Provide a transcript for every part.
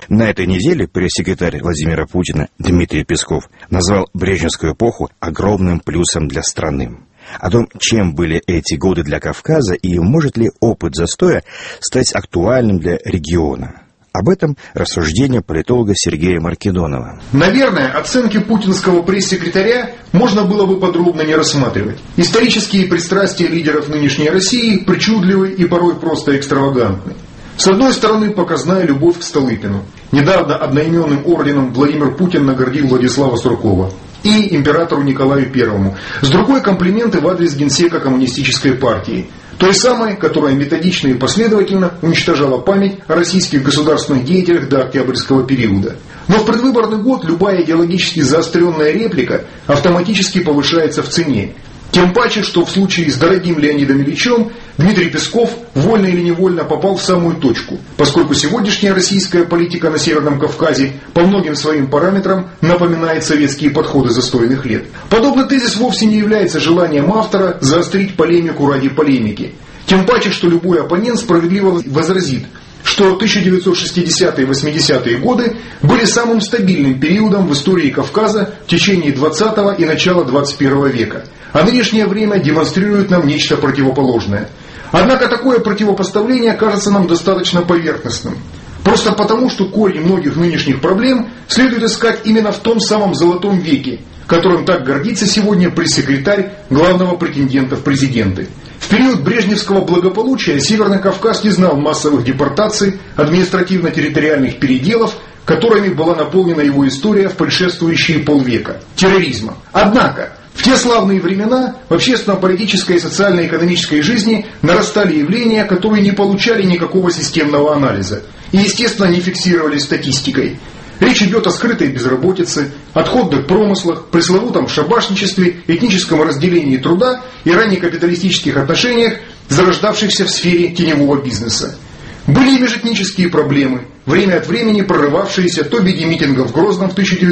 На этой неделе пресс-секретарь Владимира Путина Дмитрий Песков назвал брежневскую эпоху огромным плюсом для страны. О том, чем были эти годы для Кавказа и может ли опыт застоя стать актуальным для региона. Об этом рассуждение политолога Сергея Маркедонова. Наверное, оценки путинского пресс-секретаря можно было бы подробно не рассматривать. Исторические пристрастия лидеров нынешней России причудливы и порой просто экстравагантны. С одной стороны, показная любовь к Столыпину. Недавно одноименным орденом Владимир Путин наградил Владислава Суркова и императору Николаю I. С другой, комплименты в адрес генсека коммунистической партии. Той самой, которая методично и последовательно уничтожала память о российских государственных деятелях до октябрьского периода. Но в предвыборный год любая идеологически заостренная реплика автоматически повышается в цене. Тем паче, что в случае с дорогим Леонидом Ильичем Дмитрий Песков вольно или невольно попал в самую точку, поскольку сегодняшняя российская политика на Северном Кавказе по многим своим параметрам напоминает советские подходы застойных лет. Подобный тезис вовсе не является желанием автора заострить полемику ради полемики. Тем паче, что любой оппонент справедливо возразит, что 1960-е и 80-е годы были самым стабильным периодом в истории Кавказа в течение 20-го и начала 21 века. А нынешнее время демонстрирует нам нечто противоположное. Однако такое противопоставление кажется нам достаточно поверхностным. Просто потому, что корень многих нынешних проблем следует искать именно в том самом золотом веке, которым так гордится сегодня пресс-секретарь главного претендента в президенты. В период брежневского благополучия Северный Кавказ не знал массовых депортаций, административно-территориальных переделов, которыми была наполнена его история в предшествующие полвека – терроризма. Однако, в те славные времена в общественно-политической и социально-экономической жизни нарастали явления, которые не получали никакого системного анализа и, естественно, не фиксировались статистикой. Речь идет о скрытой безработице, отходных промыслах, пресловутом шабашничестве, этническом разделении труда и раннекапиталистических отношениях, зарождавшихся в сфере теневого бизнеса. Были и межэтнические проблемы, время от времени прорывавшиеся то в виде митингов в Грозном в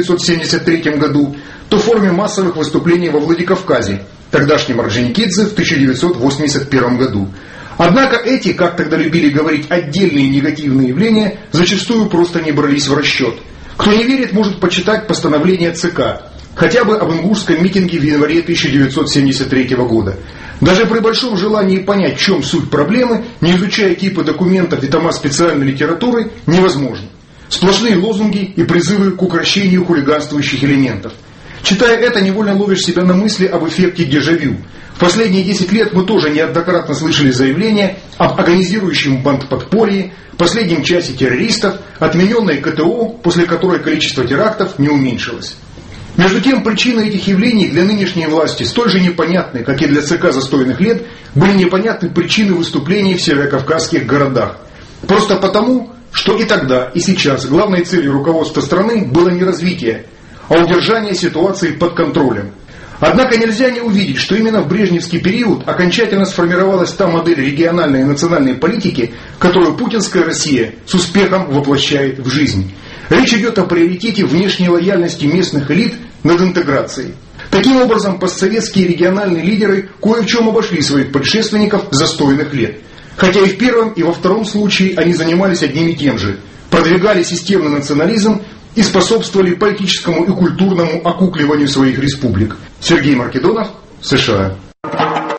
1973 году, то в форме массовых выступлений во Владикавказе, тогдашнем Орджоникидзе в 1981 году. Однако эти, как тогда любили говорить, отдельные негативные явления зачастую просто не брались в расчет. Кто не верит, может почитать постановление ЦК, хотя бы об ингушском митинге в январе 1973 года. Даже при большом желании понять, в чем суть проблемы, не изучая кипы документов и тома специальной литературы, невозможно. Сплошные лозунги и призывы к укрощению хулиганствующих элементов. Читая это, невольно ловишь себя на мысли об эффекте дежавю. В последние 10 лет мы тоже неоднократно слышали заявления об агонизирующем бандподполье, последнем часе террористов, отмененной КТО, после которой количество терактов не уменьшилось. Между тем, причины этих явлений для нынешней власти столь же непонятны, как и для ЦК застойных лет были непонятны причины выступлений в северокавказских городах. Просто потому, что и тогда, и сейчас главной целью руководства страны было не развитие, а удержание ситуации под контролем. Однако нельзя не увидеть, что именно в брежневский период окончательно сформировалась та модель региональной и национальной политики, которую путинская Россия с успехом воплощает в жизнь. Речь идет о приоритете внешней лояльности местных элит над интеграцией. Таким образом, постсоветские региональные лидеры кое в чем обошли своих предшественников застойных лет. Хотя и в первом, и во втором случае они занимались одним и тем же. Продвигали системный национализм и способствовали политическому и культурному окукливанию своих республик. Сергей Маркедонов, США.